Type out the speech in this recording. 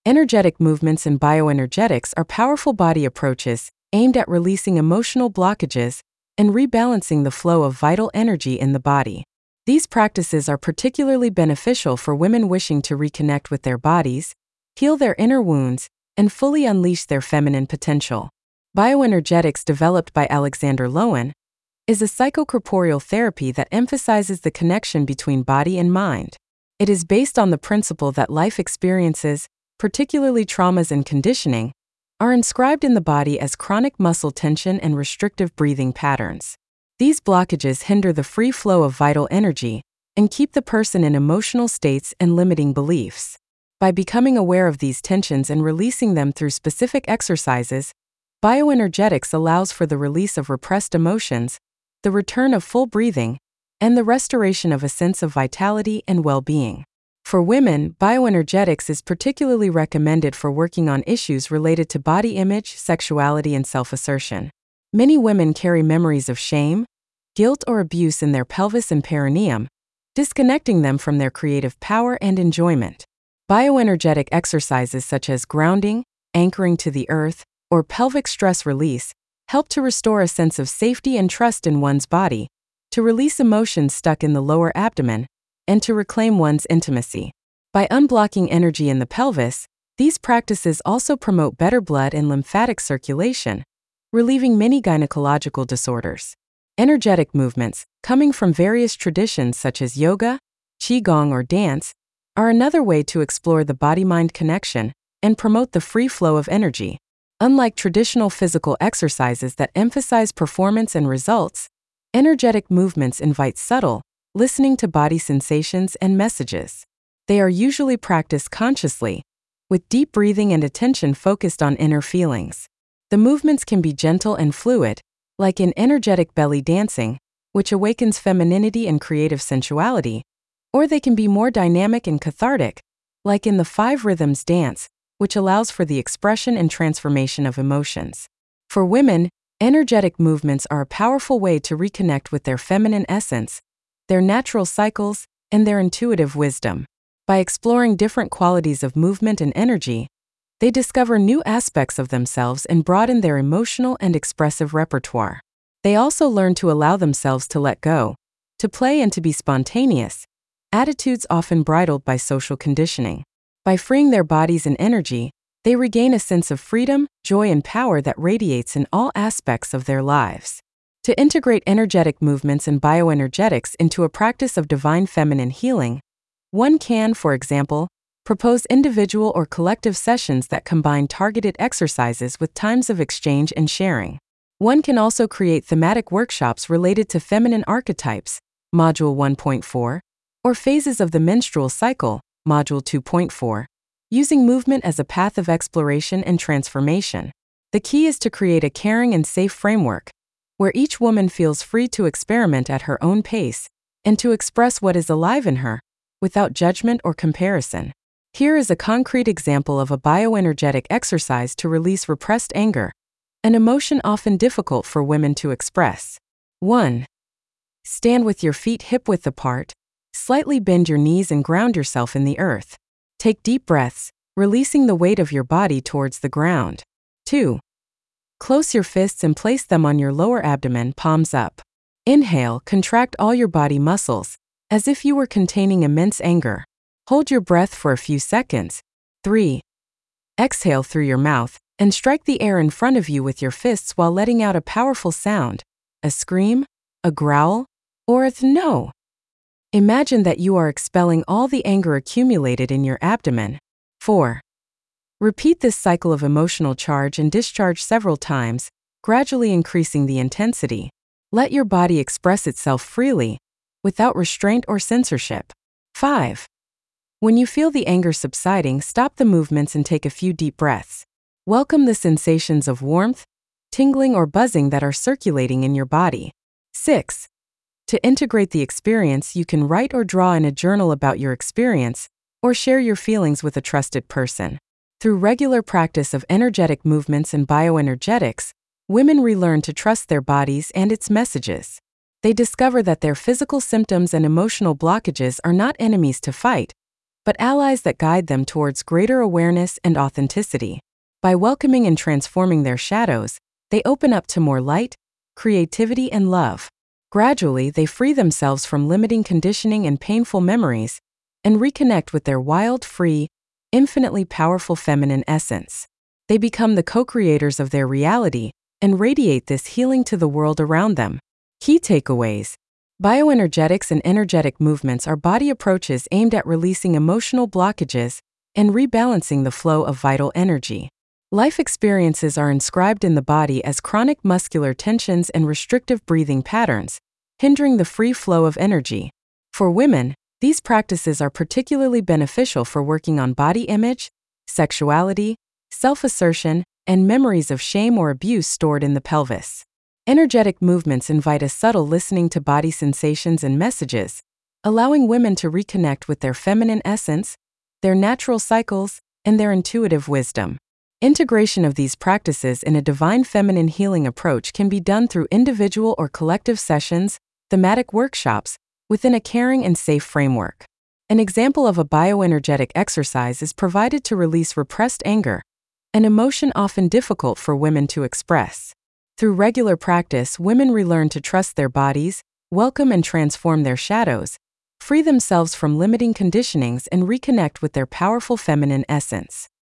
Energetic movements and bioenergetics are powerful body approaches aimed at releasing emotional blockages and rebalancing the flow of vital energy in the body. These practices are particularly beneficial for women wishing to reconnect with their bodies, heal their inner wounds, and fully unleash their feminine potential. Bioenergetics, developed by Alexander Lowen, is a psychocorporeal therapy that emphasizes the connection between body and mind. It is based on the principle that life experiences, particularly traumas and conditioning, are inscribed in the body as chronic muscle tension and restrictive breathing patterns. These blockages hinder the free flow of vital energy and keep the person in emotional states and limiting beliefs. By becoming aware of these tensions and releasing them through specific exercises, bioenergetics allows for the release of repressed emotions, the return of full breathing, and the restoration of a sense of vitality and well-being. For women, bioenergetics is particularly recommended for working on issues related to body image, sexuality, and self-assertion. Many women carry memories of shame, guilt, or abuse in their pelvis and perineum, disconnecting them from their creative power and enjoyment. Bioenergetic exercises such as grounding, anchoring to the earth, or pelvic stress release help to restore a sense of safety and trust in one's body, to release emotions stuck in the lower abdomen, and to reclaim one's intimacy. By unblocking energy in the pelvis, these practices also promote better blood and lymphatic circulation, relieving many gynecological disorders. Energetic movements, coming from various traditions such as yoga, qigong, or dance, are another way to explore the body-mind connection and promote the free flow of energy. Unlike traditional physical exercises that emphasize performance and results, energetic movements invite subtle, listening to body sensations and messages. They are usually practiced consciously, with deep breathing and attention focused on inner feelings. The movements can be gentle and fluid, like in energetic belly dancing, which awakens femininity and creative sensuality, or they can be more dynamic and cathartic, like in the 5 rhythms dance, which allows for the expression and transformation of emotions. For women, energetic movements are a powerful way to reconnect with their feminine essence, their natural cycles, and their intuitive wisdom. By exploring different qualities of movement and energy, they discover new aspects of themselves and broaden their emotional and expressive repertoire. They also learn to allow themselves to let go, to play, and to be spontaneous, attitudes often bridled by social conditioning. By freeing their bodies and energy, they regain a sense of freedom, joy, and power that radiates in all aspects of their lives. To integrate energetic movements and bioenergetics into a practice of divine feminine healing, one can, for example, propose individual or collective sessions that combine targeted exercises with times of exchange and sharing. One can also create thematic workshops related to feminine archetypes, Module 1.4, or phases of the menstrual cycle, Module 2.4, using movement as a path of exploration and transformation. The key is to create a caring and safe framework, where each woman feels free to experiment at her own pace and to express what is alive in her, without judgment or comparison. Here is a concrete example of a bioenergetic exercise to release repressed anger, an emotion often difficult for women to express. 1. Stand with your feet hip-width apart, slightly bend your knees and ground yourself in the earth. Take deep breaths, releasing the weight of your body towards the ground. 2. Close your fists and place them on your lower abdomen, palms up. Inhale, contract all your body muscles, as if you were containing immense anger. Hold your breath for a few seconds. 3. Exhale through your mouth and strike the air in front of you with your fists while letting out a powerful sound, a scream, a growl, or a no. Imagine that you are expelling all the anger accumulated in your abdomen. 4. Repeat this cycle of emotional charge and discharge several times, gradually increasing the intensity. Let your body express itself freely, without restraint or censorship. 5. When you feel the anger subsiding, stop the movements and take a few deep breaths. Welcome the sensations of warmth, tingling, or buzzing that are circulating in your body. 6. To integrate the experience, you can write or draw in a journal about your experience, or share your feelings with a trusted person. Through regular practice of energetic movements and bioenergetics, women relearn to trust their bodies and its messages. They discover that their physical symptoms and emotional blockages are not enemies to fight, but allies that guide them towards greater awareness and authenticity. By welcoming and transforming their shadows, they open up to more light, creativity, and love. Gradually, they free themselves from limiting conditioning and painful memories and reconnect with their wild, free, infinitely powerful feminine essence. They become the co-creators of their reality and radiate this healing to the world around them. Key takeaways. Bioenergetics and energetic movements are body approaches aimed at releasing emotional blockages and rebalancing the flow of vital energy. Life experiences are inscribed in the body as chronic muscular tensions and restrictive breathing patterns, hindering the free flow of energy. For women, these practices are particularly beneficial for working on body image, sexuality, self-assertion, and memories of shame or abuse stored in the pelvis. Energetic movements invite a subtle listening to body sensations and messages, allowing women to reconnect with their feminine essence, their natural cycles, and their intuitive wisdom. Integration of these practices in a divine feminine healing approach can be done through individual or collective sessions, thematic workshops, within a caring and safe framework. An example of a bioenergetic exercise is provided to release repressed anger, an emotion often difficult for women to express. Through regular practice, women relearn to trust their bodies, welcome and transform their shadows, free themselves from limiting conditionings, and reconnect with their powerful feminine essence.